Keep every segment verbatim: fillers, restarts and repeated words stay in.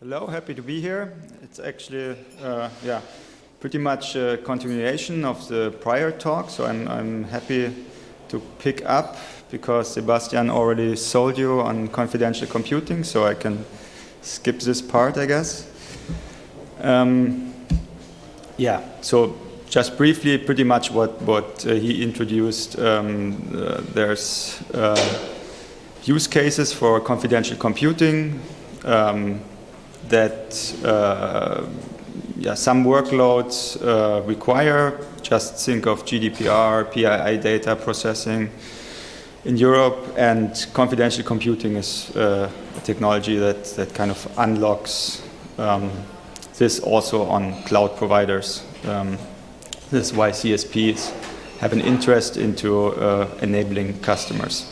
Hello, happy to be here. It's actually, uh, yeah, pretty much a continuation of the prior talk, so I'm, I'm happy to pick up because Sebastian already sold you on confidential computing, so I can skip this part, I guess. Um, yeah, so just briefly, pretty much what, what uh, he introduced. Um, uh, there's uh, use cases for confidential computing um, that uh, yeah, some workloads uh, require. Just think of G D P R, P I I data processing in Europe, and confidential computing is uh, a technology that, that kind of unlocks um, this also on cloud providers. Um, this is why C S Ps have an interest into uh, enabling customers.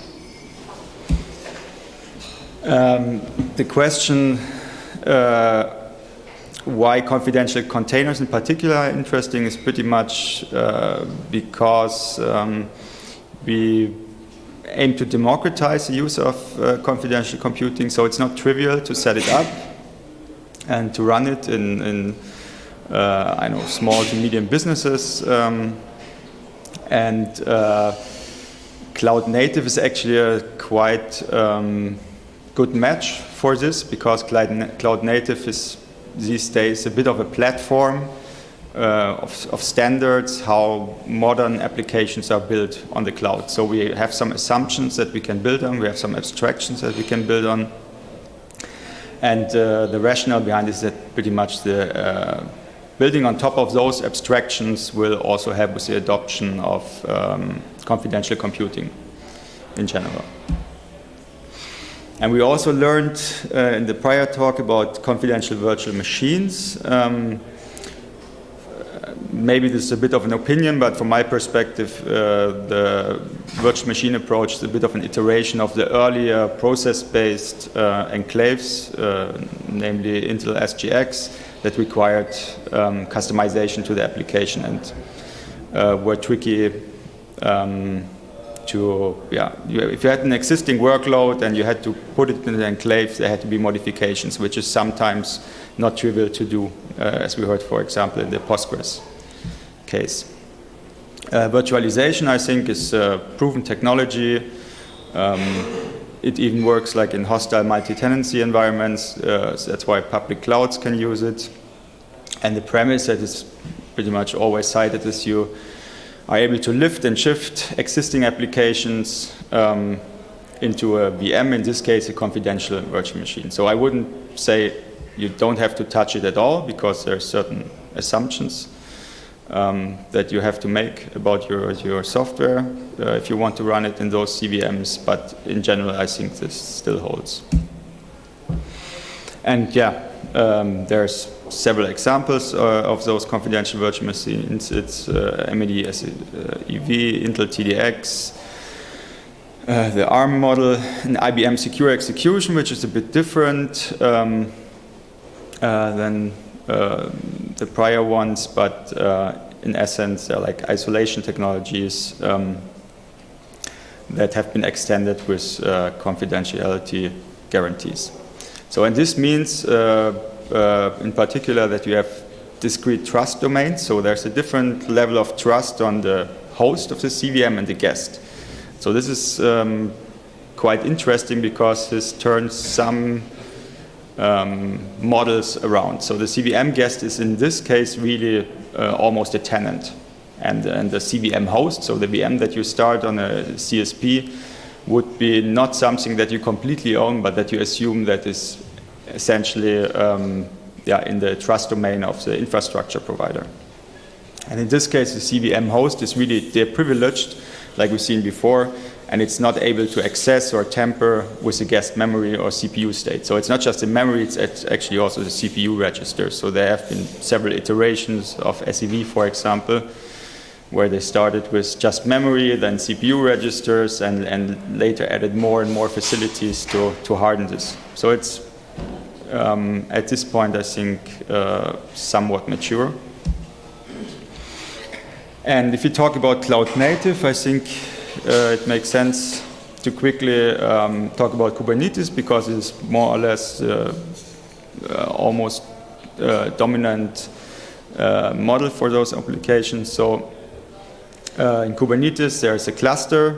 Um, the question uh, why confidential containers in particular are interesting is pretty much uh, because um, we aim to democratize the use of uh, confidential computing, so it's not trivial to set it up and to run it in, in uh, I know, small to medium businesses. Um, and uh, cloud native is actually a quite um, good match for this, because cloud native is these days a bit of a platform uh, of, of standards, how modern applications are built on the cloud. So we have some assumptions that we can build on, we have some abstractions that we can build on. And uh, the rationale behind it is that pretty much the uh, building on top of those abstractions will also help with the adoption of um, confidential computing in general. And we also learned uh, in the prior talk about confidential virtual machines. Um, maybe this is a bit of an opinion, but from my perspective, uh, the virtual machine approach is a bit of an iteration of the earlier process-based uh, enclaves, uh, namely Intel S G X, that required um, customization to the application and uh, were tricky um, to, yeah, you, if you had an existing workload and you had to put it in the enclave, there had to be modifications, which is sometimes not trivial to do, uh, as we heard, for example, in the Postgres case. Uh, virtualization, I think, is a proven technology. Um, it even works like in hostile multi-tenancy environments, uh, so that's why public clouds can use it. And the premise that is pretty much always cited is you are able to lift and shift existing applications um, into a V M, in this case a confidential virtual machine. So I wouldn't say you don't have to touch it at all, because there are certain assumptions um, that you have to make about your, your software uh, if you want to run it in those C V Ms, but in general I think this still holds. And yeah, um, there's several examples uh, of those confidential virtual machines. It's uh, M E D S E V, Intel T D X, uh, the ARM model, and I B M Secure Execution, which is a bit different um, uh, than uh, the prior ones, but uh, in essence they're like isolation technologies um, that have been extended with uh, confidentiality guarantees. So, and this means uh, Uh, in particular that you have discrete trust domains, so there's a different level of trust on the host of the C V M and the guest. So this is um, quite interesting because this turns some um, models around. So the C V M guest is in this case really uh, almost a tenant, and, and the C V M host, so the V M that you start on a C S P, would be not something that you completely own, but that you assume that is essentially um, yeah, in the trust domain of the infrastructure provider. And in this case, the C V M host is really deprivileged, like we've seen before, and it's not able to access or tamper with the guest memory or C P U state. So it's not just the memory, it's actually also the C P U register. So there have been several iterations of S E V, for example, where they started with just memory, then C P U registers, and, and later added more and more facilities to, to harden this. So it's Um, at this point, I think, uh, somewhat mature. And if you talk about cloud native, I think uh, it makes sense to quickly um, talk about Kubernetes, because it's more or less uh, uh, almost uh, dominant uh, model for those applications. So uh, in Kubernetes, there's a cluster.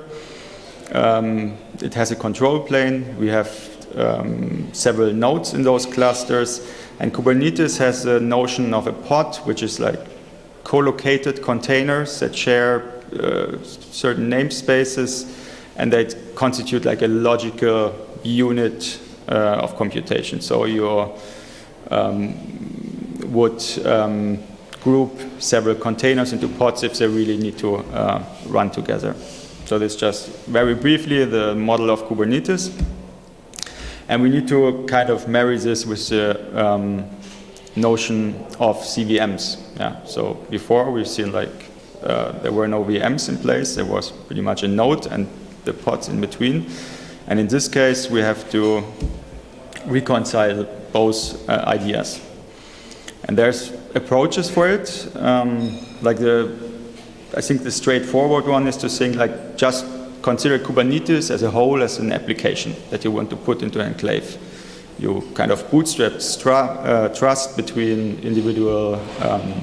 Um, it has a control plane. We have um, several nodes in those clusters. And Kubernetes has a notion of a pod, which is like co-located containers that share uh, certain namespaces, and they constitute like a logical unit uh, of computation. So you um, would um, group several containers into pods if they really need to uh, run together. So this just very briefly the model of Kubernetes. And we need to kind of marry this with the um, notion of C V Ms. Yeah. So before we've seen like uh, there were no V Ms in place. There was pretty much a node and the pods in between. And in this case, we have to reconcile both uh, ideas. And there's approaches for it. Um, like the, I think the straightforward one is to think like just consider Kubernetes as a whole as an application that you want to put into an enclave. You kind of bootstrap uh, trust between individual um,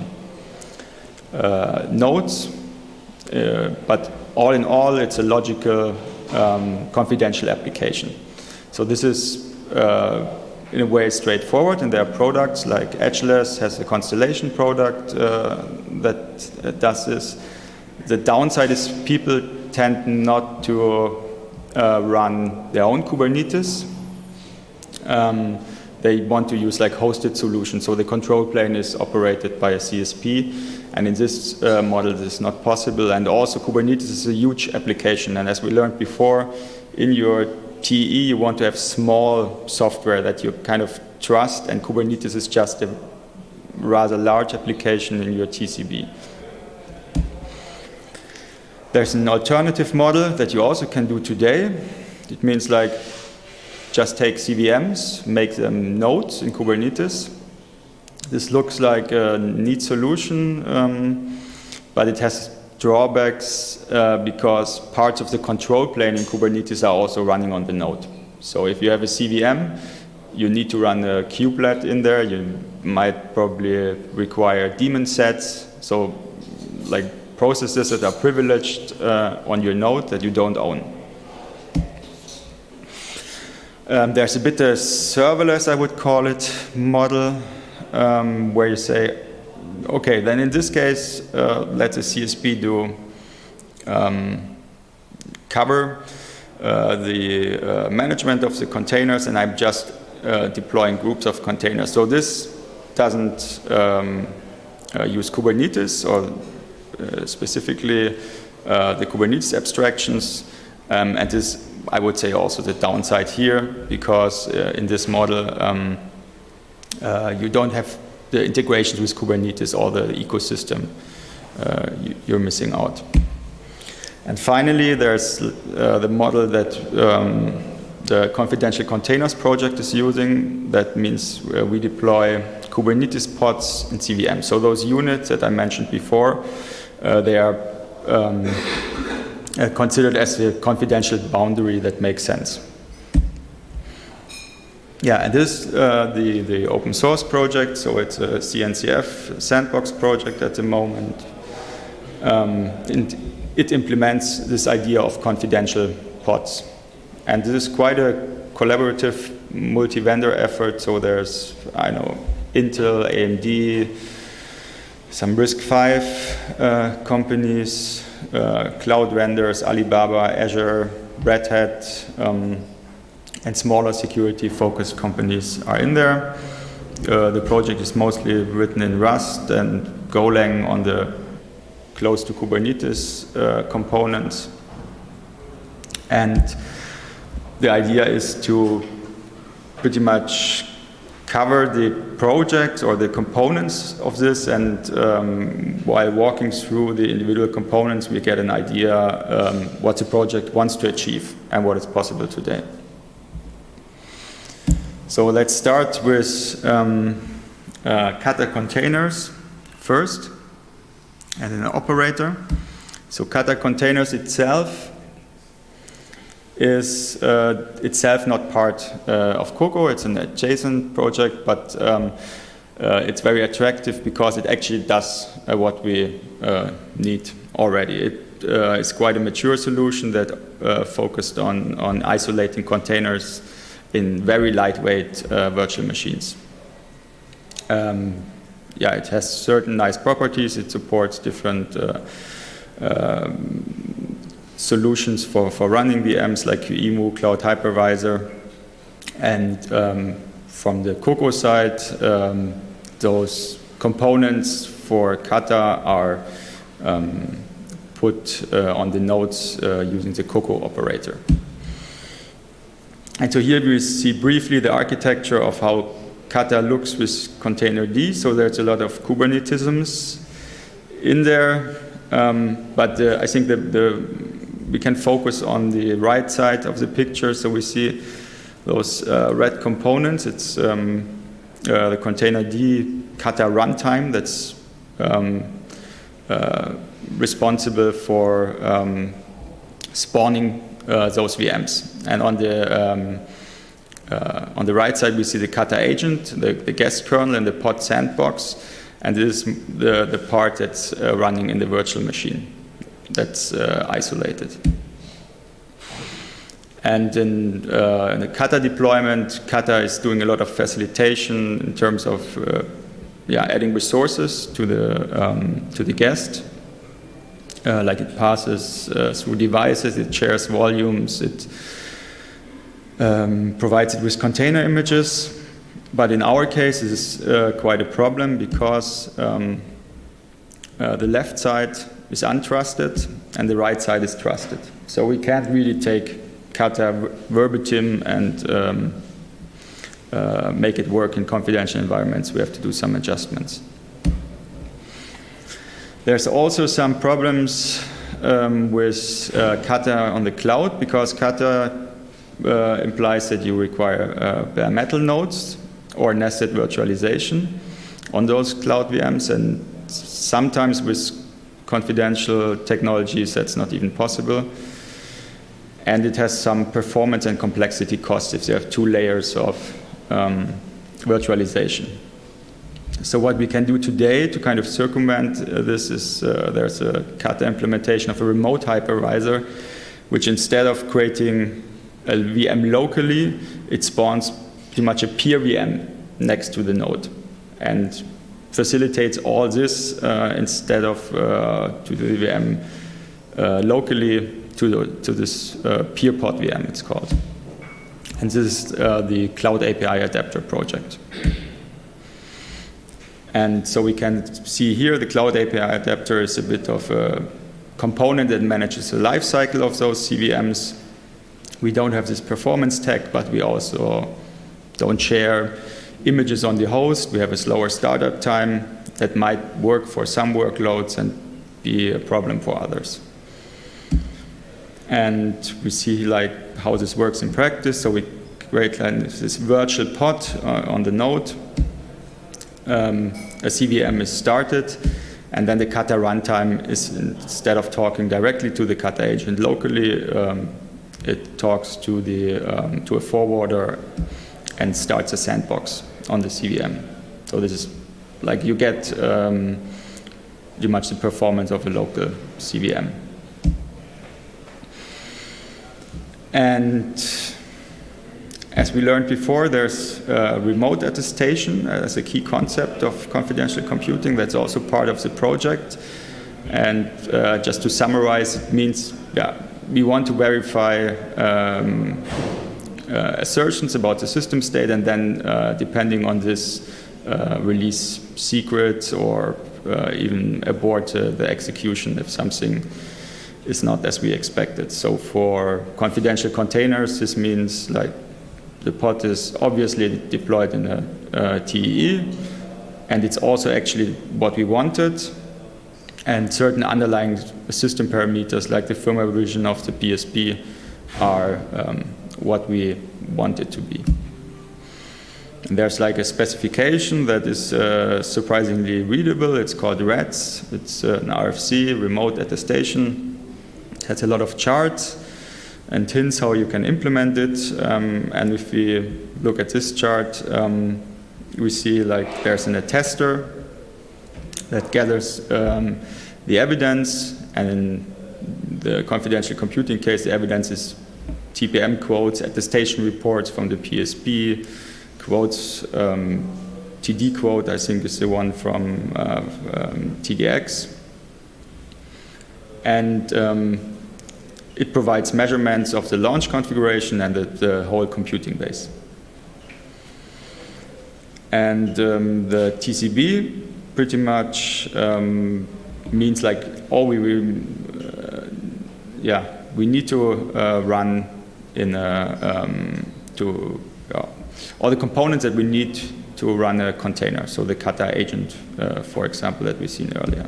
uh, nodes, uh, but all in all, it's a logical, um, confidential application. So this is, uh, in a way, straightforward, and there are products like Edgeless has a Constellation product uh, that uh, does this. The downside is people tend not to uh, run their own Kubernetes. Um, they want to use like hosted solutions, so the control plane is operated by a C S P, and in this uh, model this is not possible. And also Kubernetes is a huge application, and as we learned before, in your T E you want to have small software that you kind of trust, and Kubernetes is just a rather large application in your T C B. There's an alternative model that you also can do today. It means like just take C V Ms, make them nodes in Kubernetes. This looks like a neat solution, um, but it has drawbacks uh, because parts of the control plane in Kubernetes are also running on the node. So if you have a C V M, you need to run a kubelet in there. You might probably require daemon sets. So like processes that are privileged uh, on your node that you don't own. Um, there's a bit of serverless, I would call it, model um, where you say, okay, then in this case, uh, let the C S P do um, cover uh, the uh, management of the containers, and I'm just uh, deploying groups of containers. So this doesn't um, uh, use Kubernetes or Uh, specifically uh, the Kubernetes abstractions, um, and this, I would say, also the downside here, because uh, in this model um, uh, you don't have the integrations with Kubernetes or the ecosystem. Uh, you, you're missing out. And finally, there's uh, the model that um, the Confidential Containers project is using. That means uh, we deploy Kubernetes pods in C V M. So those units that I mentioned before, Uh, they are um, uh, considered as a confidential boundary that makes sense. Yeah, and this is uh, the, the open source project, so it's a C N C F sandbox project at the moment. Um, and it implements this idea of confidential pods. And this is quite a collaborative multi-vendor effort, so there's, I know, Intel, A M D, some RISC-V uh, companies, uh, cloud vendors, Alibaba, Azure, Red Hat, um, and smaller security-focused companies are in there. Uh, the project is mostly written in Rust and Golang on the close to Kubernetes uh, components. And the idea is to pretty much cover the project or the components of this, and um, while walking through the individual components, we get an idea um, what the project wants to achieve and what is possible today. So let's start with um, uh, Kata containers first, and an operator. So Kata containers itself is uh, itself not part uh, of Coco. It's an adjacent project, but um, uh, it's very attractive because it actually does uh, what we uh, need already. It uh, is quite a mature solution that uh, focused on, on isolating containers in very lightweight uh, virtual machines. Um, yeah, it has certain nice properties. It supports different uh, um, solutions for, for running V Ms like Q E M U, Cloud Hypervisor. And um, from the Coco side, um, those components for Kata are um, put uh, on the nodes uh, using the Coco operator. And so here we see briefly the architecture of how Kata looks with Containerd. So there's a lot of Kubernetisms in there, um, but uh, I think the, the, we can focus on the right side of the picture. So we see those uh, red components. It's um, uh, the Containerd Kata runtime that's um, uh, responsible for um, spawning uh, those V Ms. And on the um, uh, on the right side, we see the Kata agent, the, the guest kernel, and the pod sandbox. And this is the, the part that's uh, running in the virtual machine that's uh, isolated. And in, uh, in the Kata deployment, Kata is doing a lot of facilitation in terms of uh, yeah, adding resources to the, um, to the guest. Uh, like it passes uh, through devices, it shares volumes, it um, provides it with container images. But in our case, this is uh, quite a problem because um, uh, the left side is untrusted and the right side is trusted. So we can't really take Kata verbatim and um, uh, make it work in confidential environments. We have to do some adjustments. There's also some problems um, with uh, Kata on the cloud because Kata uh, implies that you require uh, bare metal nodes or nested virtualization on those cloud V Ms, and sometimes with confidential technologies that's not even possible. And it has some performance and complexity costs if you have two layers of um, virtualization. So what we can do today to kind of circumvent uh, this is uh, there's a Kata implementation of a remote hypervisor, which instead of creating a V M locally, it spawns pretty much a peer V M next to the node and facilitates all this uh, instead of uh, to the V M uh, locally to, the, to this uh, peer pod V M, it's called. And this is uh, the Cloud A P I Adapter project. And so we can see here the Cloud A P I Adapter is a bit of a component that manages the life cycle of those C V Ms. We don't have this performance tech, but we also don't share images on the host. We have a slower startup time that might work for some workloads and be a problem for others. And we see like how this works in practice. So we create like this virtual pod uh, on the node. Um, a C V M is started, and then the Kata runtime is, instead of talking directly to the Kata agent locally, um, it talks to the um, to a forwarder and starts a sandbox on the C V M. So this is like you get um, pretty much the performance of a local C V M. And as we learned before, there's uh, remote attestation as a key concept of confidential computing. That's also part of the project. And uh, just to summarize, it means yeah, we want to verify um, uh, assertions about the system state, and then uh, depending on this, uh, release secrets or uh, even abort uh, the execution if something is not as we expected. So for confidential containers, this means like the pod is obviously deployed in a, a T E E, and it's also actually what we wanted. And certain underlying system parameters, like the firmware version of the P S P, are um, what we want it to be. And there's like a specification that is uh, surprisingly readable. It's called RATS. It's uh, an R F C, remote attestation. It has a lot of charts. and hints how you can implement it. Um, and if we look at this chart, um, we see like there's an attester that gathers um, the evidence, and in the confidential computing case, the evidence is T P M quotes, attestation reports from the P S B, quotes, um, T D quote, I think is the one from uh, um, T D X. And um, it provides measurements of the launch configuration and the, the whole computing base. And um, the T C B pretty much um, means like all we will, uh, yeah, we need to uh, run in a, um, to, uh, all the components that we need to run a container. So the Kata agent, uh, for example, that we've seen earlier.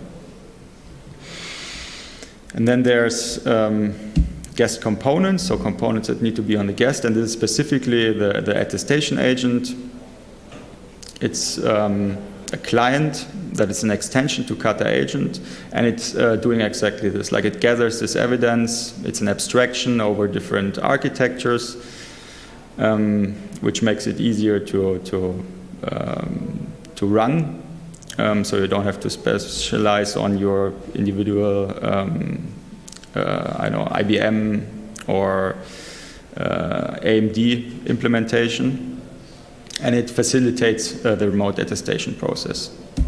And then there's um, guest components, so components that need to be on the guest, and this is specifically the, the attestation agent. It's um, a client that is an extension to Kata agent, and it's uh, doing exactly this. Like it gathers this evidence, it's an abstraction over different architectures, um, which makes it easier to, to, um, to run. Um, so you don't have to specialize on your individual, um, uh, I don't know, I B M or uh, A M D implementation. And it facilitates uh, the remote attestation process.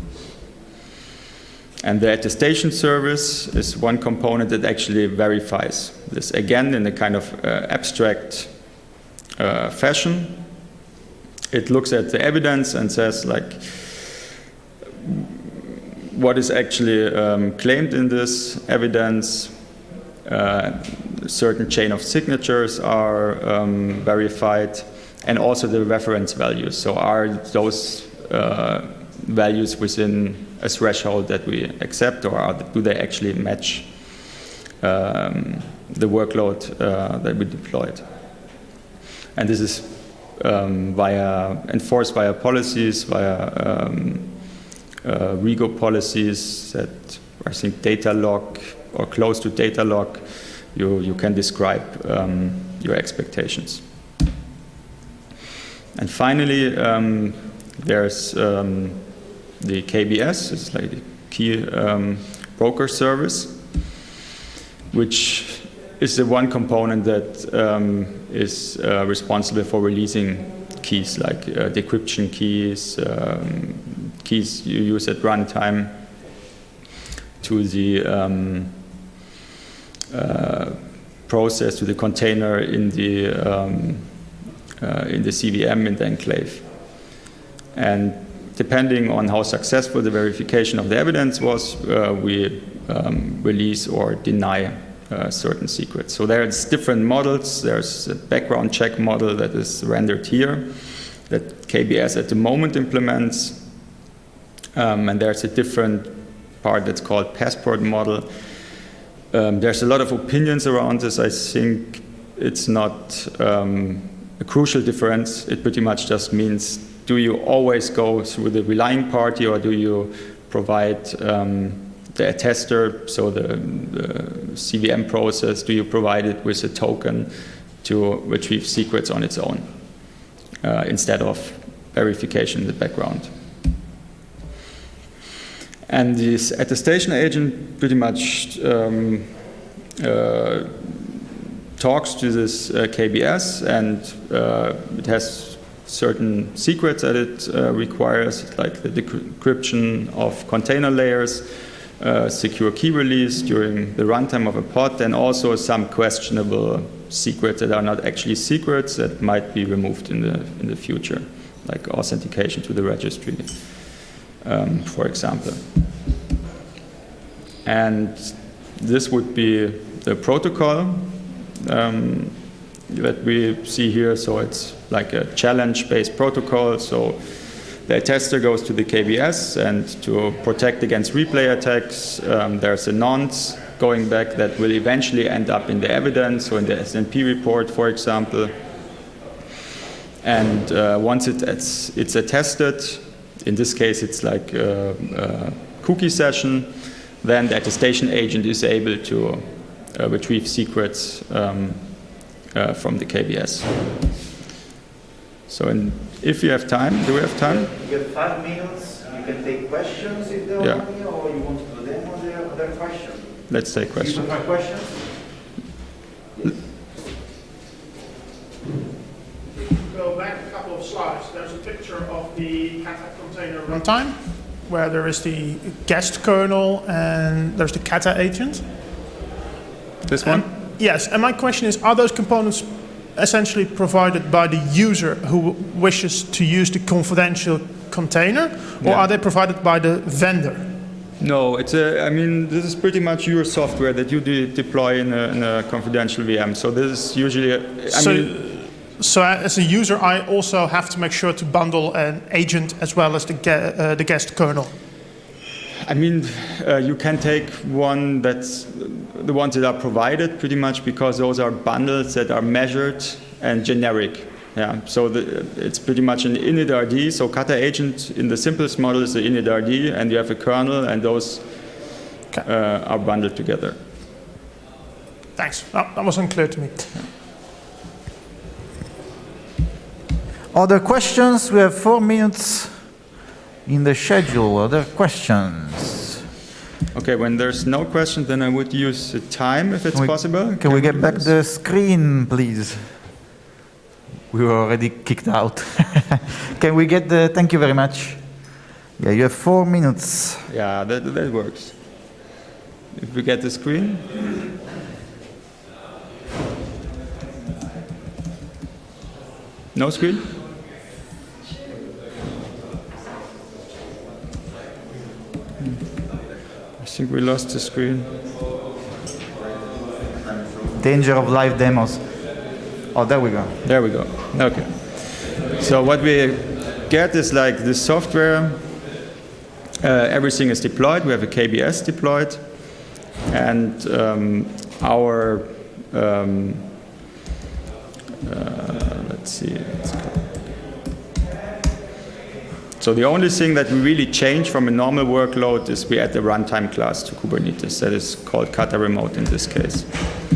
And the attestation service is one component that actually verifies this, again, in a kind of uh, abstract uh, fashion. It looks at the evidence and says, like, what is actually um, claimed in this evidence. Uh, a certain chain of signatures are um, verified, and also the reference values. So are those uh, values within a threshold that we accept, or are, do they actually match um, the workload uh, that we deployed? And this is um, via enforced via policies, via um, uh, RIGO policies that I think data lock or close to data lock, you, you can describe um, your expectations. And finally, um, there's um, the K B S, it's like the key um, broker service, which is the one component that um, is uh, responsible for releasing keys, like uh, decryption keys, um, keys you use at runtime, to the um, uh, process, to the container in the um, uh, in the C V M in the enclave. And depending on how successful the verification of the evidence was, uh, we um, release or deny uh, certain secrets. So there's different models. There's a background check model that is rendered here that K B S at the moment implements. Um, and there's a different part that's called passport model. Um, there's a lot of opinions around this. I think it's not um, a crucial difference. It pretty much just means, do you always go through the relying party, or do you provide um, the attester, so the, the C V M process, do you provide it with a token to retrieve secrets on its own uh, instead of verification in the background? And this attestation agent pretty much um, uh, talks to this uh, K B S, and uh, it has certain secrets that it uh, requires, like the decryption of container layers, uh, secure key release during the runtime of a pod, and also some questionable secrets that are not actually secrets that might be removed in the in the future, like authentication to the registry, um, for example. And this would be the protocol um, that we see here. So it's like a challenge-based protocol. So the attester goes to the K B S, and to protect against replay attacks, um, there's a nonce going back that will eventually end up in the evidence, so in the S N P report, for example. And uh, once it, it's, it's attested, in this case it's like a, a cookie session, then the attestation agent is able to uh, retrieve secrets um, uh, from the K B S. So in, if you have time, do we have time? You have five minutes. You can take questions if there Yeah. are any, or you want to do them or there are other questions. Let's take questions. You have questions? Yes. Go back a couple of slides. There's a picture of the Kata container runtime, where there is the guest kernel and there's the Kata agent. This one? And, yes, and my question is, are those components essentially provided by the user who wishes to use the confidential container, or Yeah. are they provided by the vendor? No, it's a, I mean, this is pretty much your software that you de deploy in a, in a confidential V M. So this is usually, a, I so, mean, so as a user, I also have to make sure to bundle an agent as well as the, ge uh, the guest kernel. I mean, uh, you can take one that's the ones that are provided pretty much, because those are bundles that are measured and generic. Yeah, so the, it's pretty much an initRD. So Kata agent in the simplest model is the initRD, and you have a kernel, and those Okay. uh, are bundled together. Thanks. No, that was unclear to me. Other questions? We have four minutes in the schedule. Other questions? Okay, when there's no question, then I would use the time if it's Can we- possible. Can we get do back this? the screen, please? We were already kicked out. Can we get the, thank you very much. Yeah, you have four minutes. Yeah, that, that works. If we get the screen. No screen? I think we lost the screen. Danger of live demos. Oh, there we go. There we go. Okay. So what we get is like the software, uh, everything is deployed. We have a K B S deployed. And um, our, um, uh, let's see. Let's go. So the only thing that we really change from a normal workload is we add the runtime class to Kubernetes. That is called Kata Remote in this case.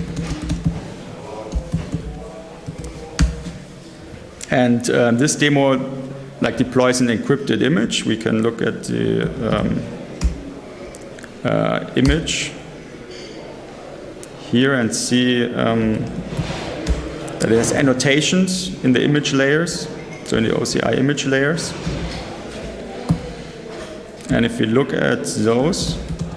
And um, this demo like deploys an encrypted image. We can look at the um, uh, image here and see um, that there's annotations in the image layers, so in the O C I image layers. And if we look at those,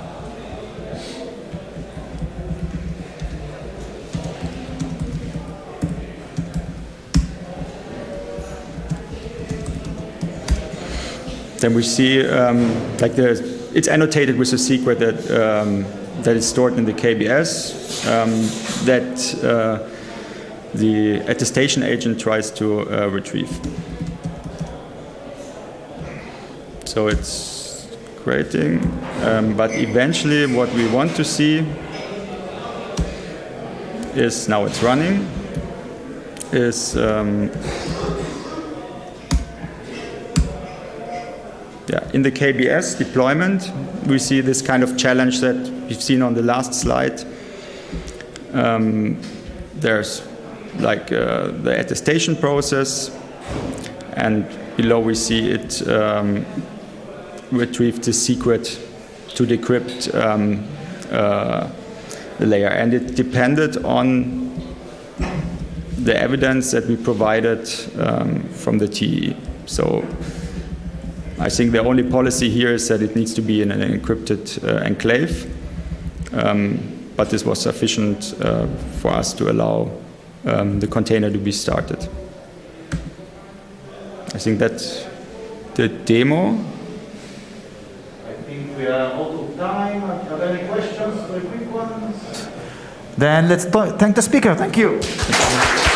then we see um, like the, it's annotated with a secret that um, that is stored in the K B S um, that uh, the attestation agent tries to uh, retrieve. So it's creating, um, but eventually what we want to see is, now it's running, is um, yeah, in the K B S deployment, we see this kind of challenge that we've seen on the last slide. Um, there's like uh, the attestation process, and below we see it um, retrieve the secret to decrypt um, uh, the layer. And it depended on the evidence that we provided um, from the T E. So I think the only policy here is that it needs to be in an encrypted uh, enclave, um, but this was sufficient uh, for us to allow um, the container to be started. I think that's the demo. I think we are out of time. Are there any questions? Very quick ones? Then let's thank the speaker. Thank you. Thank you.